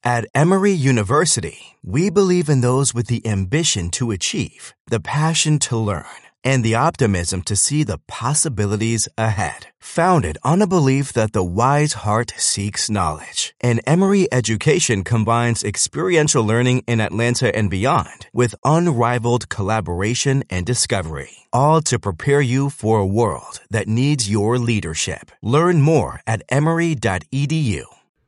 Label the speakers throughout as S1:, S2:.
S1: At Emory University, we believe in those with the ambition to achieve, the passion to learn, and the optimism to see the possibilities ahead. Founded on a belief that the wise heart seeks knowledge, and Emory education combines experiential learning in Atlanta and beyond with unrivaled collaboration and discovery, all to prepare you for a world that needs your leadership. Learn more at emory.edu.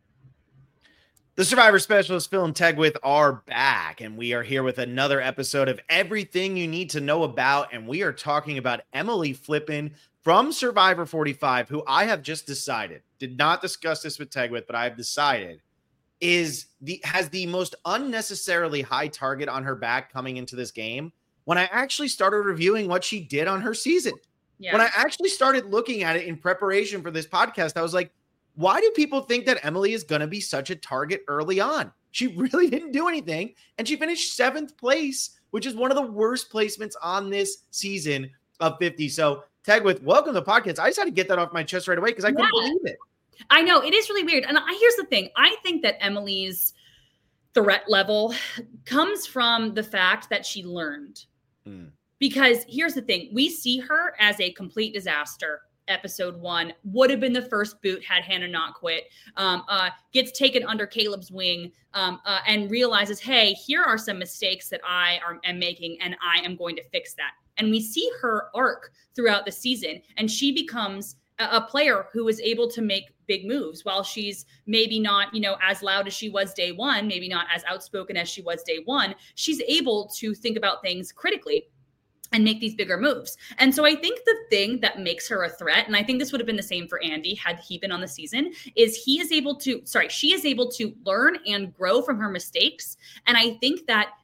S2: The Survivor Specialist, Phil and Tegwith, are back, and we are here with another episode of Everything You Need to Know About, and we are talking about Emily Flippen from Survivor 45, who I have just decided, did not discuss this with Tegwith, but I have decided has the most unnecessarily high target on her back coming into this game when I actually started reviewing what she did on her season. Yeah. When I actually started looking at it in preparation for this podcast, I was like, why do people think that Emily is going to be such a target early on? She really didn't do anything, and she finished 7th place, which is one of the worst placements on this season of 50. So, Tegwith, welcome to the podcast. I just had to get that off my chest right away because I couldn't believe it.
S3: I know. It is really weird. And here's the thing. I think that Emily's threat level comes from the fact that she learned. Because here's the thing. We see her as a complete disaster. Episode 1 would have been the first boot had Hannah not quit, gets taken under Caleb's wing, and realizes, hey, here are some mistakes that I am making, and I am going to fix that. And we see her arc throughout the season, and she becomes a player who is able to make big moves. While she's maybe not, as loud as she was day one, maybe not as outspoken as she was day one, she's able to think about things critically and make these bigger moves. And so I think the thing that makes her a threat, and I think this would have been the same for Andy had he been on the season, is she is able to learn and grow from her mistakes. And I think that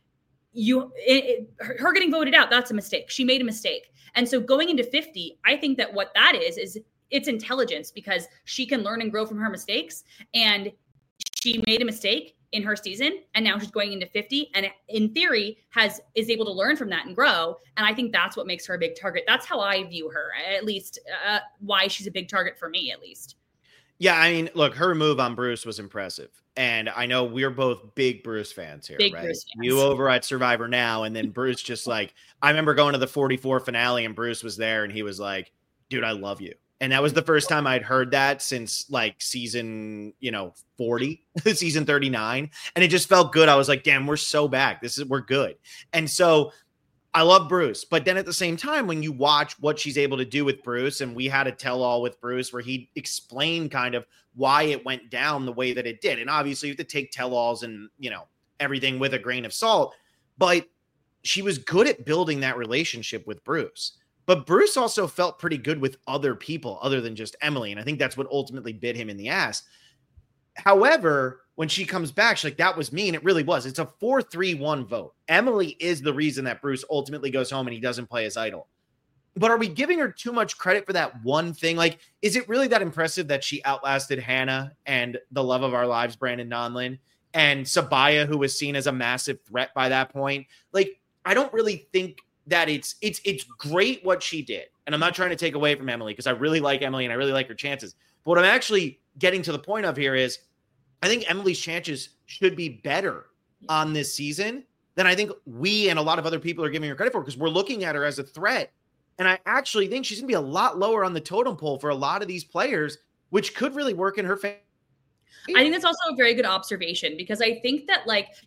S3: her getting voted out, that's a mistake. She made a mistake. And so going into 50, I think that what that is it's intelligence, because she can learn and grow from her mistakes. And she made a mistake in her season, and now she's going into 50, and in theory is able to learn from that and grow. And I think that's what makes her a big target. That's how I view her, at least why she's a big target for me, at least.
S2: Yeah, I mean, look, her move on Bruce was impressive. And I know we're both big Bruce fans here, right? Bruce fans. You over at Survivor Now, and then Bruce just I remember going to the 44 finale, and Bruce was there, and he was like, dude, I love you. And that was the first time I'd heard that since season, 40, season 39. And it just felt good. I was like, damn, we're so back. We're good. And so I love Bruce. But then at the same time, when you watch what she's able to do with Bruce, and we had a tell all with Bruce where he explained kind of why it went down the way that it did. And obviously you have to take tell alls and, everything with a grain of salt. But she was good at building that relationship with Bruce. But Bruce also felt pretty good with other people other than just Emily. And I think that's what ultimately bit him in the ass. However, when she comes back, she's like, that was me. And it really was. It's a 4-3-1 vote. Emily is the reason that Bruce ultimately goes home and he doesn't play as idol. But are we giving her too much credit for that one thing? Is it really that impressive that she outlasted Hannah and the love of our lives, Brandon Nonlin, and Sabaya, who was seen as a massive threat by that point? I don't really think that it's great what she did. And I'm not trying to take away from Emily, because I really like Emily and I really like her chances. But what I'm actually getting to the point of here is I think Emily's chances should be better on this season than I think we and a lot of other people are giving her credit for, because we're looking at her as a threat. And I actually think she's going to be a lot lower on the totem pole for a lot of these players, which could really work in her favor.
S3: I think that's also a very good observation, because I think that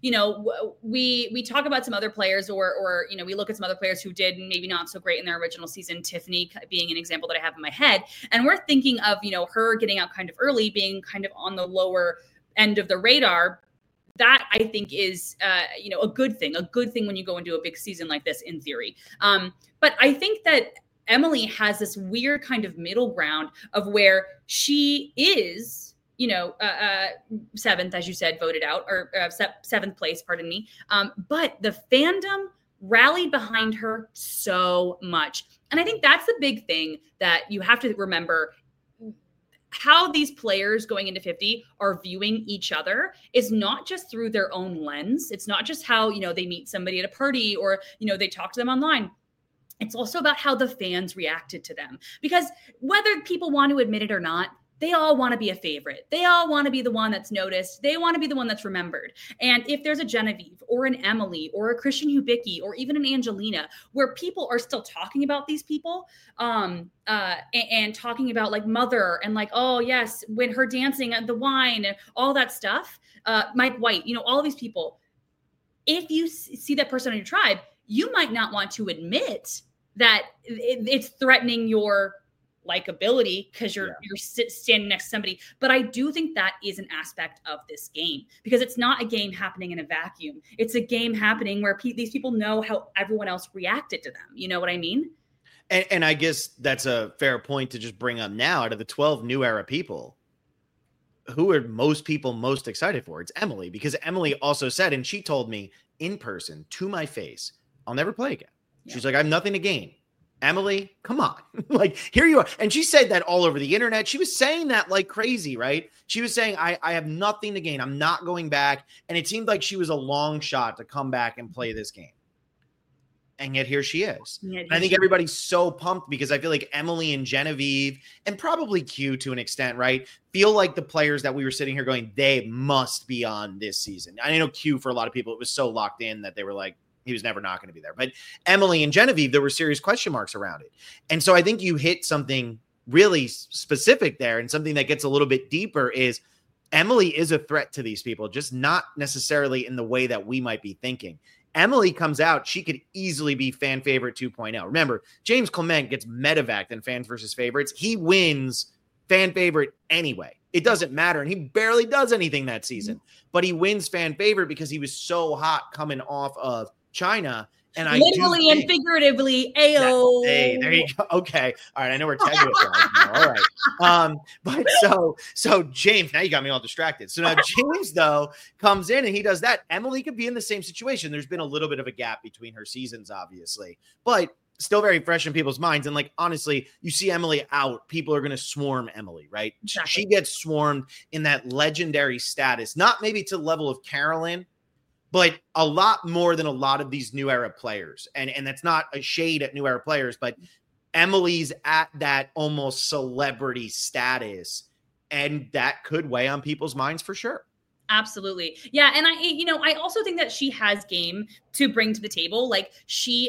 S3: we talk about some other players or we look at some other players who did maybe not so great in their original season, Tiffany being an example that I have in my head. And we're thinking of, her getting out kind of early, being kind of on the lower end of the radar. That I think is, a good thing when you go into a big season like this, in theory. But I think that Emily has this weird kind of middle ground of where she is, 7th, as you said, voted out, or 7th place, pardon me. But the fandom rallied behind her so much. And I think that's the big thing that you have to remember. How these players going into 50 are viewing each other is not just through their own lens. It's not just how, they meet somebody at a party or, they talk to them online. It's also about how the fans reacted to them. Because whether people want to admit it or not, they all want to be a favorite. They all want to be the one that's noticed. They want to be the one that's remembered. And if there's a Genevieve or an Emily or a Christian Hubicki or even an Angelina, where people are still talking about these people and talking about like Mother and like, oh yes, when her dancing at the wine and all that stuff, Mike White, all of these people, if you see that person on your tribe, you might not want to admit that it's threatening your likability because you're standing next to somebody. But I do think that is an aspect of this game, because it's not a game happening in a vacuum. It's a game happening where these people know how everyone else reacted to them. You know what I mean?
S2: And I guess that's a fair point to just bring up now. Out of the 12 New Era people, who are most people most excited for? It's Emily, because Emily also said, and she told me in person to my face, I'll never play again. Yeah. She's like, I have nothing to gain. Emily, come on. Like, here you are. And she said that all over the internet. She was saying that like crazy, right? She was saying, I have nothing to gain. I'm not going back. And it seemed like she was a long shot to come back and play this game. And yet here she is. I think everybody's so pumped because I feel like Emily and Genevieve, and probably Q to an extent, right, feel like the players that we were sitting here going, they must be on this season. I know Q, for a lot of people, it was so locked in that they were like, he was never not going to be there. But Emily and Genevieve, there were serious question marks around it. And so I think you hit something really specific there, and something that gets a little bit deeper is Emily is a threat to these people, just not necessarily in the way that we might be thinking. Emily comes out, she could easily be fan favorite 2.0. Remember, James Clement gets medevaced in fans versus favorites. He wins fan favorite anyway. It doesn't matter. And he barely does anything that season, but he wins fan favorite because he was so hot coming off of China. And I
S3: literally and figuratively, ayo.
S2: Hey, there you go. Okay. All right. I know we're tagging it now. All right. But so James, now you got me all distracted. So now James, though, comes in and he does that. Emily could be in the same situation. There's been a little bit of a gap between her seasons, obviously, but still very fresh in people's minds. And like, honestly, you see Emily out, people are going to swarm Emily, right? Exactly. She gets swarmed in that legendary status, not maybe to the level of Carolyn, but a lot more than a lot of these New Era players. And that's not a shade at New Era players, but Emily's at that almost celebrity status, and that could weigh on people's minds for sure.
S3: Absolutely. Yeah. And I also think that she has game to bring to the table. Like she,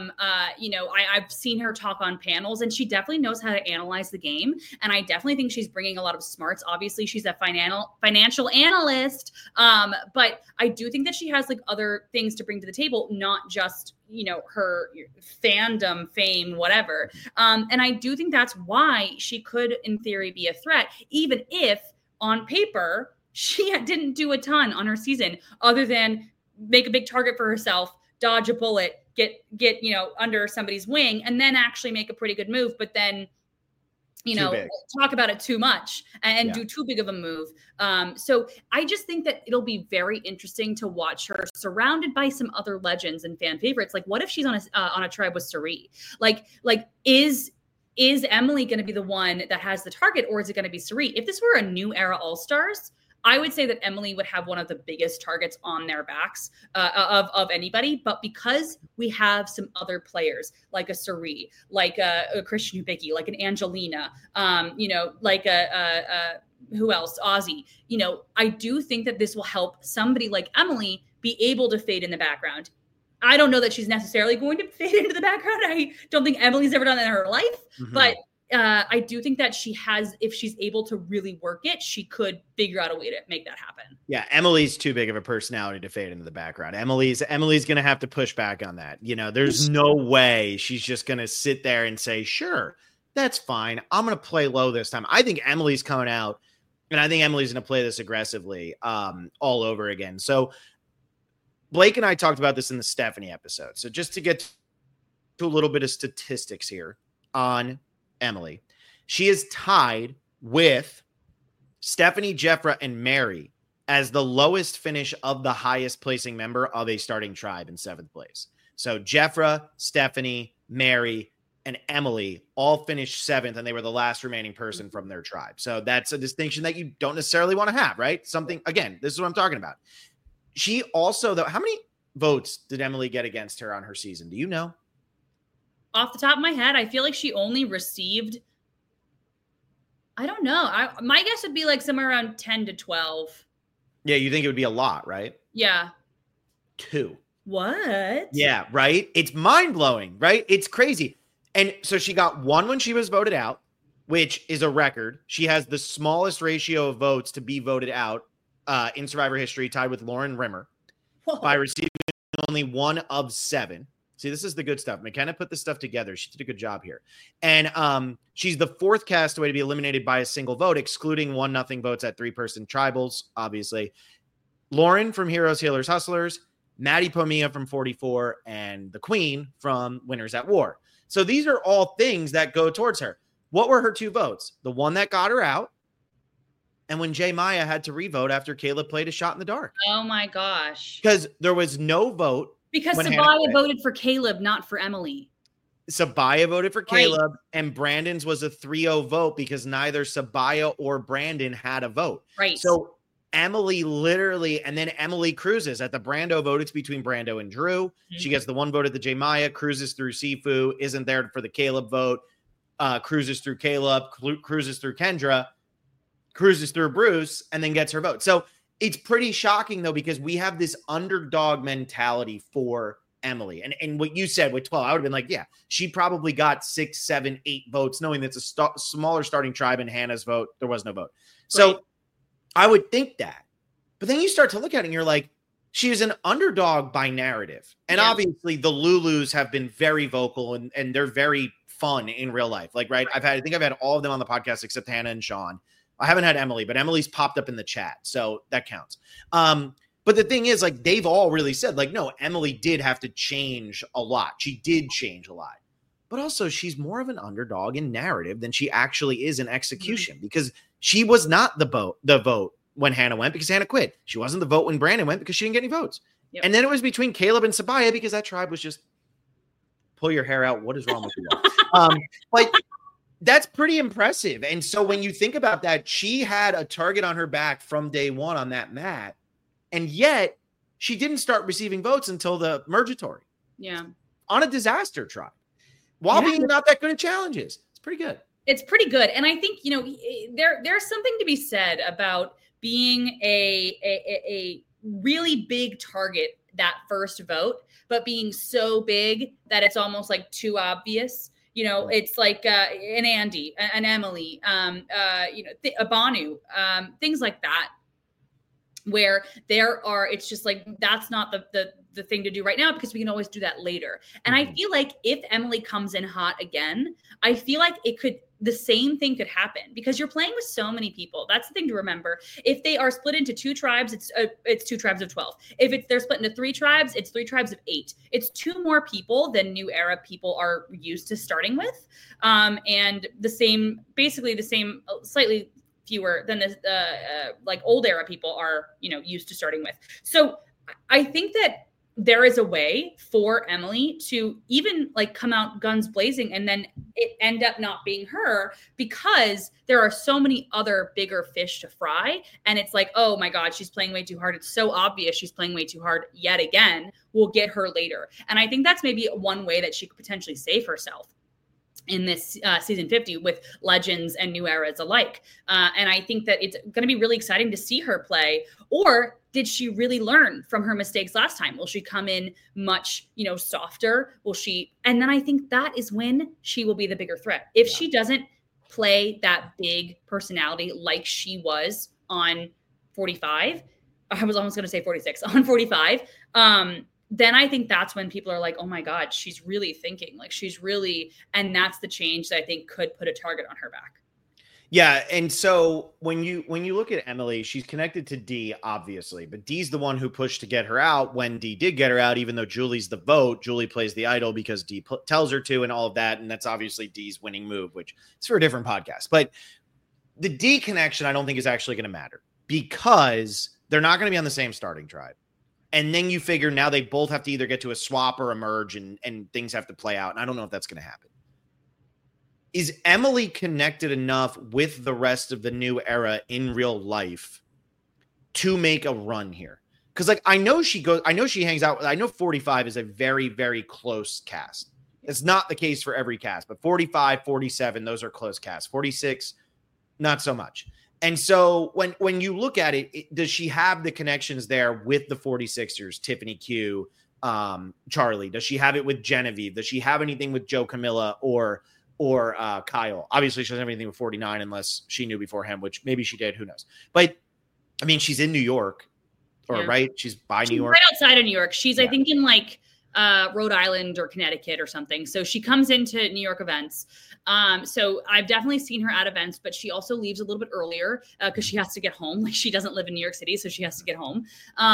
S3: I've seen her talk on panels, and she definitely knows how to analyze the game. And I definitely think she's bringing a lot of smarts. Obviously she's a financial analyst. But I do think that she has like other things to bring to the table, not just, her fandom, fame, whatever. And I do think that's why she could, in theory, be a threat, even if on paper, she didn't do a ton on her season other than make a big target for herself, dodge a bullet, get under somebody's wing, and then actually make a pretty good move. But then, talk about it too much and do too big of a move. So I just think that it'll be very interesting to watch her surrounded by some other legends and fan favorites. Like, what if she's on a tribe with Cirie? Like is Emily going to be the one that has the target, or is it going to be Cirie? If this were a New Era All-Stars, I would say that Emily would have one of the biggest targets on their backs of anybody. But because we have some other players like a Cirie, like a Christian Hubicki, like an Angelina, like who else? Ozzy. I do think that this will help somebody like Emily be able to fade in the background. I don't know that she's necessarily going to fade into the background. I don't think Emily's ever done that in her life, but I do think that she has, if she's able to really work it, she could figure out a way to make that happen.
S2: Yeah. Emily's too big of a personality to fade into the background. Emily's going to have to push back on that. There's no way she's just going to sit there and say, sure, that's fine. I'm going to play low this time. I think Emily's coming out, and I think Emily's going to play this aggressively all over again. So Blake and I talked about this in the Stephanie episode. So just to get to a little bit of statistics here on Emily, she is tied with Stephanie, Jeffra, and Mary as the lowest finish of the highest placing member of a starting tribe in 7th place. So Jeffra, Stephanie, Mary, and Emily all finished 7th, and they were the last remaining person from their tribe. So that's a distinction that you don't necessarily want to have, right? Something, again, this is what I'm talking about. She also, though, how many votes did Emily get against her on her season? Do you know?
S3: Off the top of my head, I feel like she only received I don't know. My guess would be like somewhere around 10 to 12.
S2: Yeah, you think it would be a lot, right?
S3: Yeah.
S2: 2.
S3: What?
S2: Yeah, right? It's mind-blowing, right? It's crazy. And so she got 1 when she was voted out, which is a record. She has the smallest ratio of votes to be voted out in Survivor history, tied with Lauren Rimmer by receiving only 1 of 7. See, this is the good stuff. McKenna put this stuff together. She did a good job here. And she's the 4th castaway to be eliminated by a single vote, excluding 1-0 votes at 3-person tribals, obviously. Lauren from Heroes, Healers, Hustlers, Maddie Pomia from 44, and the Queen from Winners at War. So these are all things that go towards her. What were her 2 votes? The one that got her out, and when J. Maya had to re-vote after Caleb played a shot in the dark.
S3: Oh my gosh.
S2: Because there was no vote.
S3: Because Sabaya voted for Caleb, not for Emily.
S2: Sabaya voted for Caleb, and Brandon's was a 3-0 vote because neither Sabaya or Brandon had a vote.
S3: Right.
S2: So Emily literally, and then Emily cruises at the Brando vote. It's between Brando and Drew. Mm-hmm. She gets the 1 vote at the J. Maya, cruises through Sifu, isn't there for the Caleb vote, cruises through Caleb, cruises through Kendra, cruises through Bruce, and then gets her vote. So it's pretty shocking, though, because we have this underdog mentality for Emily. And what you said with 12, I would have been like, yeah, she probably got 6, 7, 8 votes, knowing that's a smaller starting tribe, and Hannah's vote, there was no vote. So I would think that. But then you start to look at it and you're like, she is an underdog by narrative. And obviously the Lulus have been very vocal and they're very fun in real life. Like, right. I think I've had all of them on the podcast except Hannah and Sean. I haven't had Emily, but Emily's popped up in the chat. So that counts. But the thing is, like, they've all really said, like, no, Emily did have to change a lot. She did change a lot. But also, she's more of an underdog in narrative than she actually is in execution, because she was not the vote when Hannah went because Hannah quit. She wasn't the vote when Brandon went because she didn't get any votes. Yep. And then it was between Caleb and Sabaya because that tribe was just pull your hair out. What is wrong with you? Like, that's pretty impressive. And so when you think about that, she had a target on her back from day one on that mat. And yet she didn't start receiving votes until the Mergatory.
S3: Yeah.
S2: On a disaster tribe. While being not that good at challenges. It's pretty good.
S3: It's pretty good. And I think, there's something to be said about being a really big target that first vote, but being so big that it's almost like too obvious. It's like an Andy, an Emily, a Banu, things like that, where it's just like, that's not the thing to do right now because we can always do that later. And I feel like if Emily comes in hot again, I feel like the same thing could happen because you're playing with so many people. That's the thing to remember. If they are split into 2 tribes, it's 2 tribes of 12. If they're split into 3 tribes, it's 3 tribes of 8. It's 2 more people than New Era people are used to starting with. And basically the same, slightly fewer than like old era people are, used to starting with. So I think that there is a way for Emily to even like come out guns blazing and then it end up not being her because there are so many other bigger fish to fry. And it's like, oh my God, she's playing way too hard. It's so obvious she's playing way too hard yet again. We'll get her later. And I think that's maybe one way that she could potentially save herself in this season 50 with legends and new eras alike. And I think that it's going to be really exciting to see her play. Or did she really learn from her mistakes last time? Will she come in much, softer? And then I think that is when she will be the bigger threat. If she doesn't play that big personality like she was on 45, I was almost going to say 46, on 45, then I think that's when people are like, oh my God, she's really thinking, like she's really, and that's the change that I think could put a target on her back.
S2: Yeah. And so when you look at Emily, she's connected to Dee, obviously, but Dee's the one who pushed to get her out when Dee did get her out, even though Julie's the vote. Julie plays the idol because Dee tells her to and all of that. And that's obviously Dee's winning move, which is for a different podcast. But the Dee connection, I don't think is actually going to matter because they're not going to be on the same starting tribe. And then you figure now they both have to either get to a swap or a merge and things have to play out. And I don't know if that's going to happen. Is Emily connected enough with the rest of the new era in real life to make a run here? Because I know she hangs out. I know 45 is a very, very close cast. It's not the case for every cast, but 45, 47, those are close casts. 46, not so much. And so when you look at it, does she have the connections there with the 46ers, Tiffany Q, Charlie? Does she have it with Genevieve? Does she have anything with Joe Camilla or Kyle? Obviously, she doesn't have anything with 49 unless she knew beforehand, which maybe she did. Who knows? But I mean, she's in New York, right? She's New York,
S3: right outside of New York. She's I think in like Rhode Island or Connecticut or something. So she comes into New York events. So I've definitely seen her at events, but she also leaves a little bit earlier because she has to get home. Like she doesn't live in New York City, so she has to get home.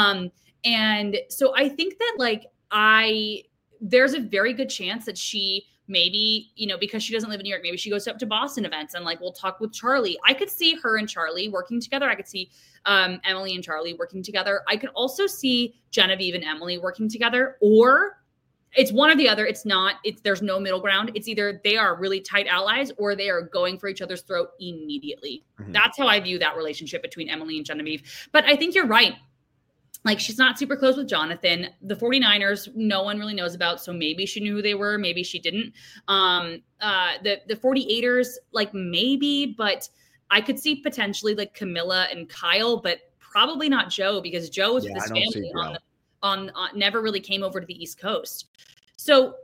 S3: And so I think that like there's a very good chance that she maybe, because she doesn't live in New York, maybe she goes up to Boston events and like we'll talk with Charlie. I could see her and Charlie working together. I could see Emily and Charlie working together. I could also see Genevieve and Emily working together, or it's one or the other. There's no middle ground. It's either they are really tight allies or they are going for each other's throat immediately. Mm-hmm. That's how I view that relationship between Emily and Genevieve. But I think you're right. Like she's not super close with Jonathan. The 49ers, no one really knows about. So maybe she knew who they were. Maybe she didn't. The 48ers, like maybe, but I could see potentially like Camilla and Kyle, but probably not Joe because Joe was with his family on never really came over to the East Coast. So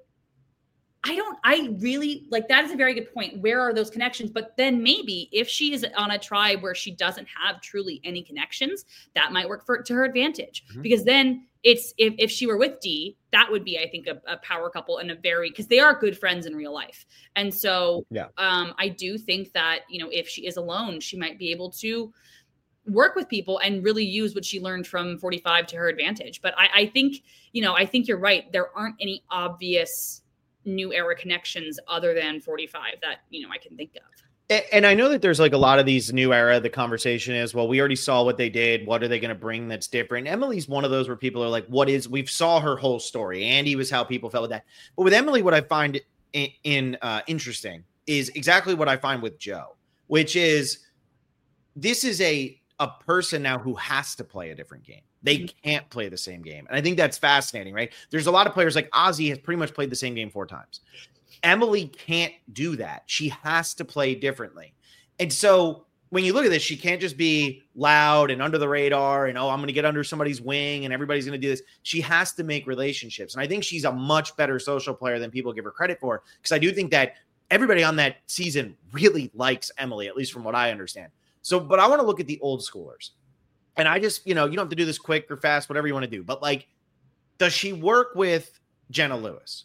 S3: I really like, that is a very good point. Where are those connections? But then maybe if she is on a tribe where she doesn't have truly any connections, that might work to her advantage. Mm-hmm. Because then it's, if she were with Dee, that would be, I think, a power couple and because they are good friends in real life. And so I do think that, if she is alone, she might be able to work with people and really use what she learned from 45 to her advantage. But I think you're right. There aren't any obvious new era connections other than 45 that, I can think of.
S2: And I know that there's like a lot of these new era, the conversation is, well, we already saw what they did. What are they going to bring that's different? Emily's one of those where people are like, we've saw her whole story. Andy was how people felt with that. But with Emily, what I find interesting is exactly what I find with Joe, which is this is a person now who has to play a different game. They can't play the same game. And I think that's fascinating, right? There's a lot of players like Ozzy has pretty much played the same game 4 times. Emily can't do that. She has to play differently. And so when you look at this, she can't just be loud and under the radar and, I'm going to get under somebody's wing and everybody's going to do this. She has to make relationships. And I think she's a much better social player than people give her credit for, because I do think that everybody on that season really likes Emily, at least from what I understand. So, but I want to look at the old schoolers. And I just, you don't have to do this quick or fast, whatever you want to do. But like, does she work with Jenna Lewis?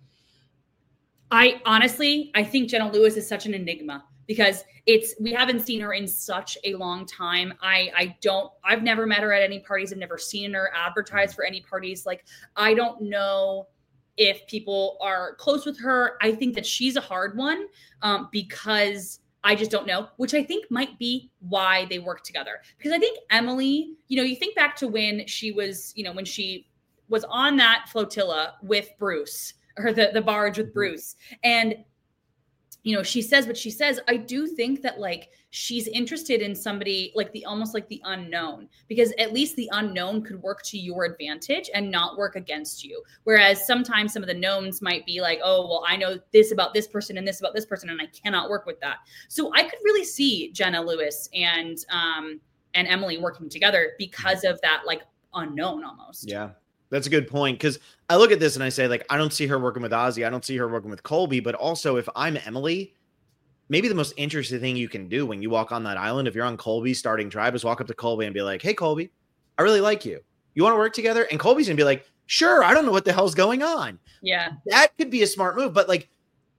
S3: I think Jenna Lewis is such an enigma because we haven't seen her in such a long time. I've never met her at any parties. I've never seen her advertised for any parties. Like, I don't know if people are close with her. I think that she's a hard one because I just don't know, which I think might be why they work together. Because I think Emily, you think back to when she was, when she was on that flotilla with Bruce, or the barge with Bruce. And, she says what she says. I do think that like she's interested in somebody like almost like the unknown, because at least the unknown could work to your advantage and not work against you. Whereas sometimes some of the knowns might be like, oh, well, I know this about this person and this about this person, and I cannot work with that. So I could really see Jenna Lewis and Emily working together because of that like unknown almost.
S2: Yeah. That's a good point, because I look at this and I say, like, I don't see her working with Ozzy. I don't see her working with Colby. But also, if I'm Emily, maybe the most interesting thing you can do when you walk on that island, if you're on Colby's starting tribe, is walk up to Colby and be like, hey, Colby, I really like you. You want to work together? And Colby's going to be like, sure, I don't know what the hell's going on.
S3: Yeah.
S2: That could be a smart move. But, like,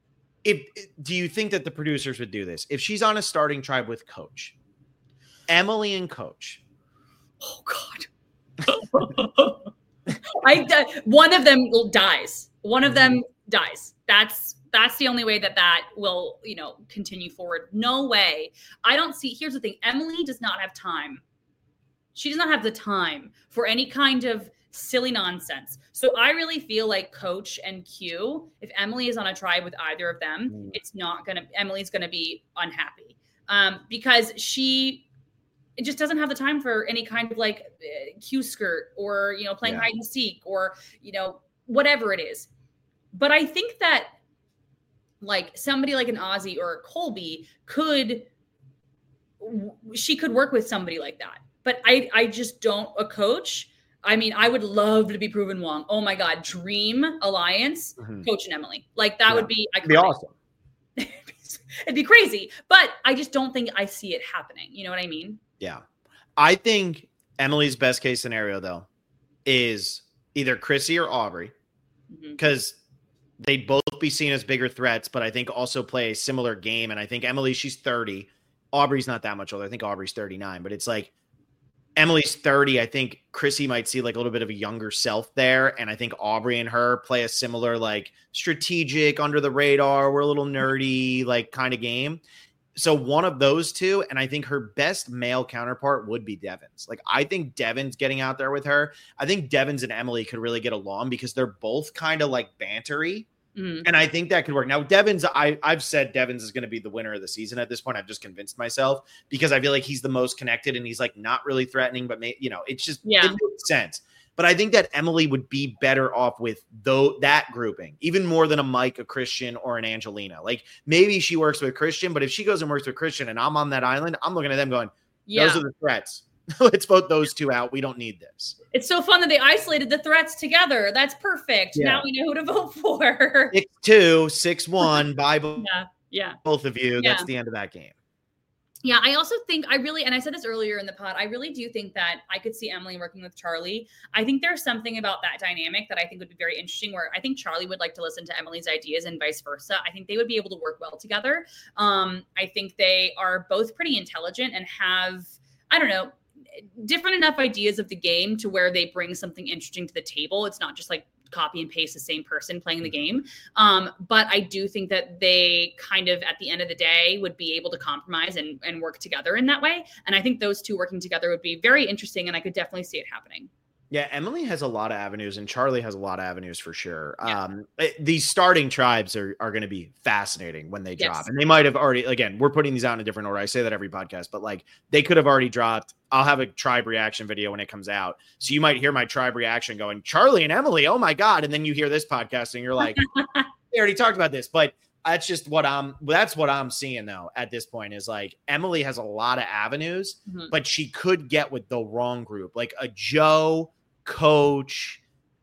S2: do you think that the producers would do this? If she's on a starting tribe with Coach, Emily and Coach.
S3: Oh, God. One of them dies. One of them dies. That's the only way that will, continue forward. No way. I don't see, here's the thing. Emily does not have time. She does not have the time for any kind of silly nonsense. So I really feel like Coach and Q, if Emily is on a tribe with either of them, Emily's going to be unhappy. Because it just doesn't have the time for any kind of like Q skirt or, playing hide and seek or, whatever it is. But I think that like somebody like an Ozzy or a Colby could she could work with somebody like that. But I just don't, a coach. I mean, I would love to be proven wrong. Oh my God, dream alliance, Coach and Emily. Like that would be iconic.
S2: It'd be awesome.
S3: It'd be crazy, but I just don't think I see it happening. You know what I mean?
S2: Yeah. I think Emily's best case scenario, though, is either Chrissy or Aubrey, because they'd both be seen as bigger threats, but I think also play a similar game. And I think Emily, she's 30. Aubrey's not that much older. I think Aubrey's 39, but it's like Emily's 30. I think Chrissy might see like a little bit of a younger self there. And I think Aubrey and her play a similar, like strategic, under the radar, we're a little nerdy, like kind of game. So one of those two, and I think her best male counterpart would be Devins. Like, I think Devins getting out there with her. I think Devins and Emily could really get along because they're both kind of like bantery. And I think that could work. Now, Devins, I've said Devins is going to be the winner of the season at this point. I've just convinced myself because I feel like he's the most connected and he's like not really threatening, but it's just, it makes sense. But I think that Emily would be better off with that grouping, even more than a Mike, a Christian, or an Angelina. Like maybe she works with Christian, but if she goes and works with Christian and I'm on that island, I'm looking at them going, those are the threats. Let's vote those two out. We don't need this.
S3: It's so fun that they isolated the threats together. That's perfect. Yeah. Now we know who to vote for.
S2: 6-2, 6-1, bye. Both of you.
S3: Yeah.
S2: That's the end of that game.
S3: Yeah, I also think and I said this earlier in the pod, I really do think that I could see Emily working with Charlie. I think there's something about that dynamic that I think would be very interesting, where I think Charlie would like to listen to Emily's ideas and vice versa. I think they would be able to work well together. I think they are both pretty intelligent and have, I don't know, different enough ideas of the game to where they bring something interesting to the table. It's not just like copy and paste the same person playing the game. But I do think that they kind of, at the end of the day, would be able to compromise and work together in that way. And I think those two working together would be very interesting. And I could definitely see it happening.
S2: Yeah, Emily has a lot of avenues and Charlie has a lot of avenues for sure. Yeah. These starting tribes are going to be fascinating when they drop. And they might have already, again, we're putting these out in a different order. I say that every podcast, but like they could have already dropped. I'll have a tribe reaction video when it comes out. So you might hear my tribe reaction going, Charlie and Emily, oh my God. And then you hear this podcast and you're like, they already talked about this, but that's just what I'm seeing though at this point is like Emily has a lot of avenues, but she could get with the wrong group, like a Joe, Coach,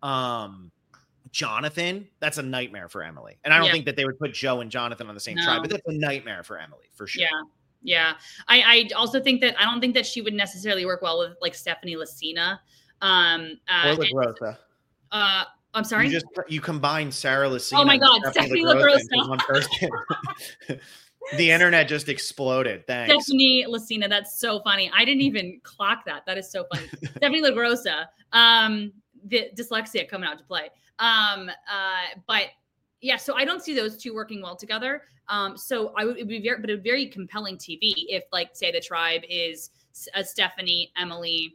S2: Jonathan. That's a nightmare for Emily. And I don't think that they would put Joe and Jonathan on the same tribe, but that's a nightmare for Emily for sure.
S3: Yeah. I also think that I don't think that she would necessarily work well with like Stephanie Lacina.
S2: Or LaGrossa.
S3: I'm sorry?
S2: You combine Sarah Lacina.
S3: Oh my God, Stephanie LaGrossa.
S2: The internet just exploded. Thanks.
S3: Stephanie Lacina. That's so funny. I didn't even clock that. That is so funny. Stephanie LaGrossa. The dyslexia coming out to play. But yeah, so I don't see those two working well together. So it would be very compelling TV if, like, say the tribe is Stephanie, Emily,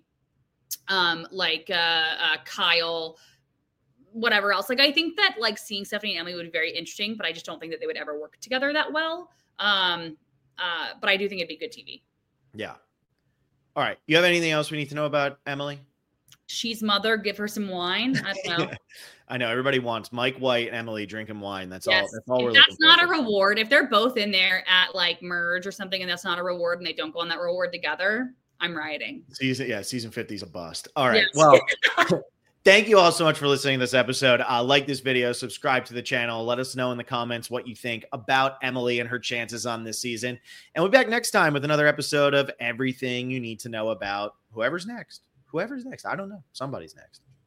S3: Kyle, whatever else. Like, I think that like seeing Stephanie and Emily would be very interesting, but I just don't think that they would ever work together that well. But I do think it'd be good TV.
S2: Yeah. All right. You have anything else we need to know about Emily?
S3: She's mother. Give her some wine. I don't know.
S2: I know everybody wants Mike White and Emily drinking wine. That's all. That's all.
S3: That's not a reward. If they're both in there at like merge or something, and that's not a reward, and they don't go on that reward together, I'm rioting.
S2: Season 50 is a bust. All right. Yes. Well, thank you all so much for listening to this episode. Like this video, subscribe to the channel. Let us know in the comments what you think about Emily and her chances on this season. And we'll be back next time with another episode of everything you need to know about whoever's next. I don't know. Somebody's next.